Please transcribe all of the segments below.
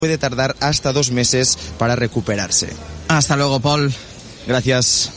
puede tardar hasta 2 meses para recuperarse. Hasta luego, Paul. Gracias.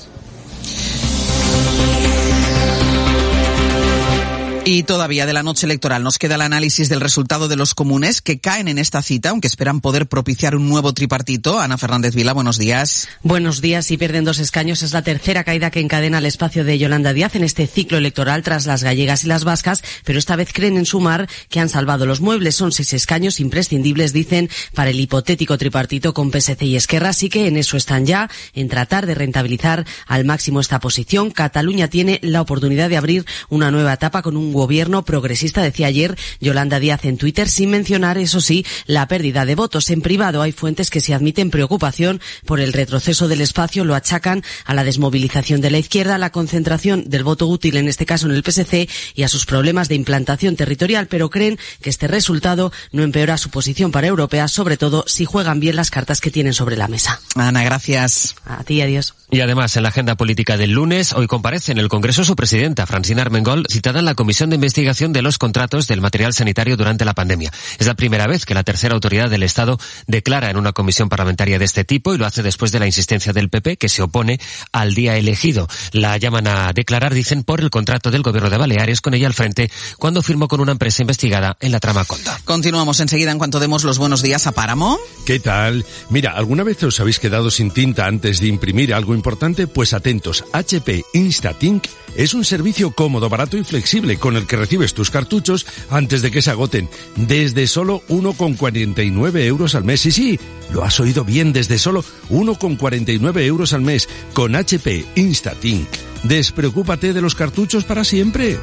Y todavía de la noche electoral nos queda el análisis del resultado de los comunes que caen en esta cita, aunque esperan poder propiciar un nuevo tripartito. Ana Fernández Vila, buenos días. Buenos días. Si pierden 2 escaños, es la tercera caída que encadena el espacio de Yolanda Díaz en este ciclo electoral tras las gallegas y las vascas, pero esta vez creen en Sumar que han salvado los muebles. Son 6 escaños imprescindibles, dicen, para el hipotético tripartito con PSC y Esquerra, así que en eso están ya, en tratar de rentabilizar al máximo esta posición. Cataluña tiene la oportunidad de abrir una nueva etapa con un gobierno progresista, decía ayer Yolanda Díaz en Twitter, sin mencionar, eso sí, la pérdida de votos. En privado hay fuentes que se admiten preocupación por el retroceso del espacio, lo achacan a la desmovilización de la izquierda, a la concentración del voto útil, en este caso en el PSC, y a sus problemas de implantación territorial, pero creen que este resultado no empeora su posición para europeas, sobre todo si juegan bien las cartas que tienen sobre la mesa. Ana, gracias. A ti, adiós. Y además, en la agenda política del lunes, hoy comparece en el Congreso su presidenta, Francina Armengol, citada en la Comisión de Investigación de los contratos del material sanitario durante la pandemia. Es la primera vez que la tercera autoridad del Estado declara en una comisión parlamentaria de este tipo y lo hace después de la insistencia del PP, que se opone al día elegido. La llaman a declarar, dicen, por el contrato del Gobierno de Baleares con ella al frente cuando firmó con una empresa investigada en la trama Conda. Continuamos enseguida en cuanto demos los buenos días a Páramo. ¿Qué tal? Mira, ¿alguna vez os habéis quedado sin tinta antes de imprimir algo importante? Pues atentos, HP Instant Ink es un servicio cómodo, barato y flexible con el que recibes tus cartuchos antes de que se agoten, desde solo 1,49 euros al mes. Sí, lo has oído bien, desde solo 1,49 euros al mes con HP Instant Ink. Despreocúpate de los cartuchos para siempre.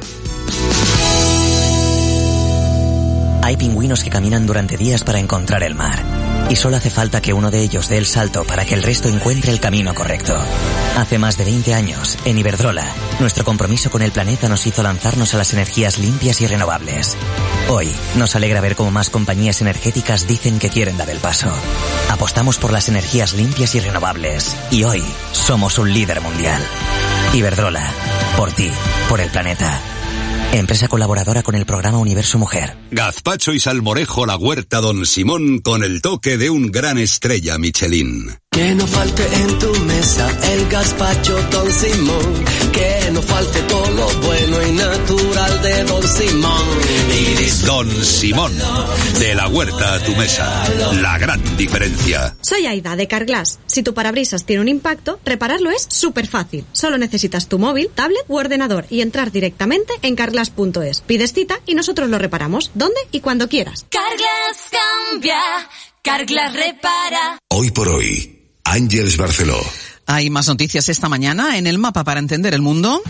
Hay pingüinos que caminan durante días para encontrar el mar. Y solo hace falta que uno de ellos dé el salto para que el resto encuentre el camino correcto. Hace más de 20 años, en Iberdrola, nuestro compromiso con el planeta nos hizo lanzarnos a las energías limpias y renovables. Hoy, nos alegra ver cómo más compañías energéticas dicen que quieren dar el paso. Apostamos por las energías limpias y renovables. Y hoy, somos un líder mundial. Iberdrola, por ti, por el planeta. Empresa colaboradora con el programa Universo Mujer. Gazpacho y salmorejo La Huerta Don Simón con el toque de un gran estrella Michelin. Que no falte en tu mesa el gazpacho Don Simón. Que no falte todo lo bueno y natural de Don Simón. Don Simón, de la huerta a tu mesa. La gran diferencia. Soy Aida, de Carglass. Si tu parabrisas tiene un impacto, repararlo es súper fácil. Solo necesitas tu móvil, tablet u ordenador y entrar directamente en carglass.es. Pides cita y nosotros lo reparamos donde y cuando quieras. Carglass cambia, Carglass repara. Hoy por hoy, Àngels Barceló. Hay más noticias esta mañana en el mapa para entender el mundo.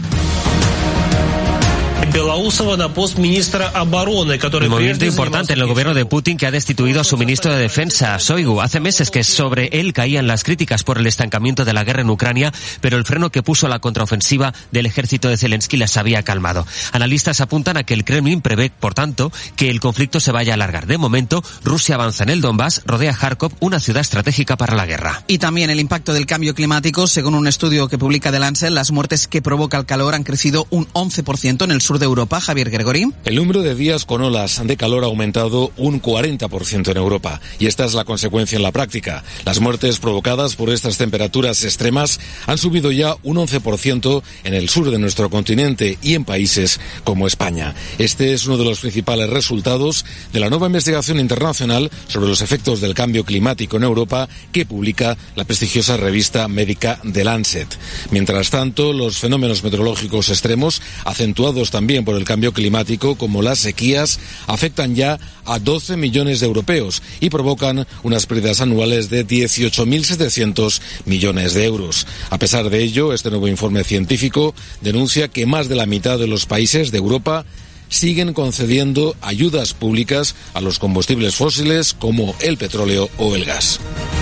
Un movimiento importante en el gobierno de Putin, que ha destituido a su ministro de Defensa, Shoigu. Hace meses que sobre él caían las críticas por el estancamiento de la guerra en Ucrania, pero el freno que puso la contraofensiva del ejército de Zelensky las había calmado. Analistas apuntan a que el Kremlin prevé, por tanto, que el conflicto se vaya a alargar. De momento, Rusia avanza en el Donbass, rodea Kharkov, una ciudad estratégica para la guerra. Y también el impacto del cambio climático. Según un estudio que publica The Lancet, las muertes que provoca el calor han crecido un 11% en el sur de Europa. Javier Gregory. El número de días con olas de calor ha aumentado un 40% en Europa, y esta es la consecuencia en la práctica. Las muertes provocadas por estas temperaturas extremas han subido ya un 11% en el sur de nuestro continente y en países como España. Este es uno de los principales resultados de la nueva investigación internacional sobre los efectos del cambio climático en Europa que publica la prestigiosa revista médica The Lancet. Mientras tanto, los fenómenos meteorológicos extremos, acentuados también por el cambio climático, como las sequías, afectan ya a 12 millones de europeos y provocan unas pérdidas anuales de 18.700 millones de euros. A pesar de ello, este nuevo informe científico denuncia que más de la mitad de los países de Europa siguen concediendo ayudas públicas a los combustibles fósiles como el petróleo o el gas.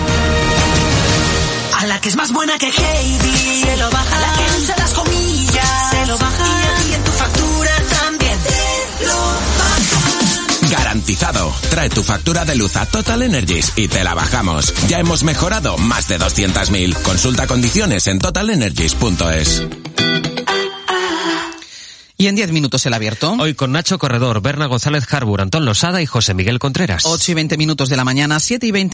A la que es más buena que Heidi, se lo baja. A la que usa las comillas, se lo baja. Y en tu factura también te lo baja. Garantizado. Trae tu factura de luz a Total Energies y te la bajamos. Ya hemos mejorado más de 200.000. Consulta condiciones en totalenergies.es. Y en 10 minutos el abierto. Hoy con Nacho Corredor, Berna González Harbour, Antón Losada y José Miguel Contreras. 8:20 de la mañana, 7:20.